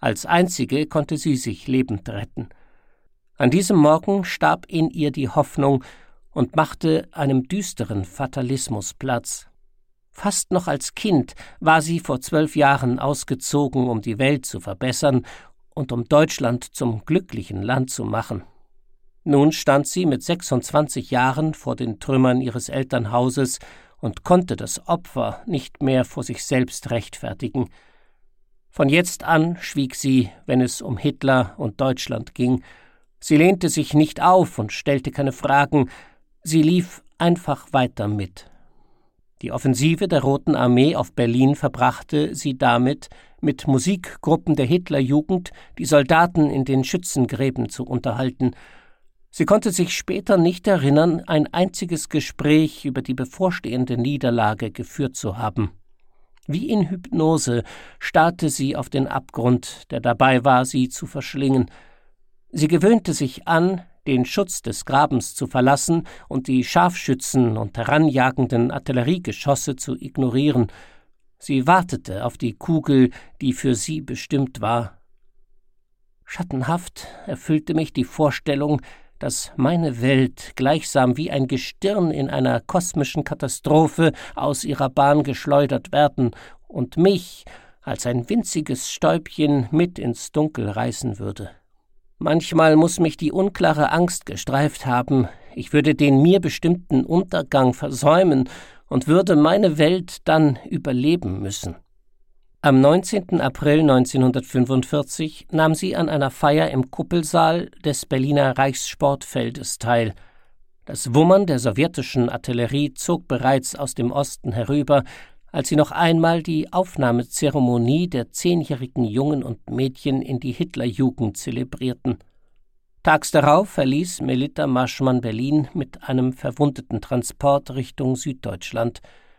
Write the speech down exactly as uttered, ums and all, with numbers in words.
Als einzige konnte sie sich lebend retten. An diesem Morgen starb in ihr die Hoffnung und machte einem düsteren Fatalismus Platz. Fast noch als Kind war sie vor zwölf Jahren ausgezogen, um die Welt zu verbessern und um Deutschland zum glücklichen Land zu machen. Nun stand sie mit sechsundzwanzig Jahren vor den Trümmern ihres Elternhauses und konnte das Opfer nicht mehr vor sich selbst rechtfertigen. Von jetzt an schwieg sie, wenn es um Hitler und Deutschland ging. Sie lehnte sich nicht auf und stellte keine Fragen, sie lief einfach weiter mit. Die Offensive der Roten Armee auf Berlin verbrachte sie damit, mit Musikgruppen der Hitlerjugend die Soldaten in den Schützengräben zu unterhalten. Sie konnte sich später nicht erinnern, ein einziges Gespräch über die bevorstehende Niederlage geführt zu haben. Wie in Hypnose starrte sie auf den Abgrund, der dabei war, sie zu verschlingen. Sie gewöhnte sich an, den Schutz des Grabens zu verlassen und die Scharfschützen und heranjagenden Artilleriegeschosse zu ignorieren. Sie wartete auf die Kugel, die für sie bestimmt war. Schattenhaft erfüllte mich die Vorstellung, dass meine Welt gleichsam wie ein Gestirn in einer kosmischen Katastrophe aus ihrer Bahn geschleudert werden und mich als ein winziges Stäubchen mit ins Dunkel reißen würde. Manchmal muß mich die unklare Angst gestreift haben, ich würde den mir bestimmten Untergang versäumen und würde meine Welt dann überleben müssen. Am neunzehnten April neunzehnhundertfünfundvierzig nahm sie an einer Feier im Kuppelsaal des Berliner Reichssportfeldes teil. Das Wummern der sowjetischen Artillerie zog bereits aus dem Osten herüber, als sie noch einmal die Aufnahmezeremonie der zehnjährigen Jungen und Mädchen in die Hitlerjugend zelebrierten. Tags darauf verließ Melitta Maschmann Berlin mit einem Verwundetentransport Richtung Süddeutschland.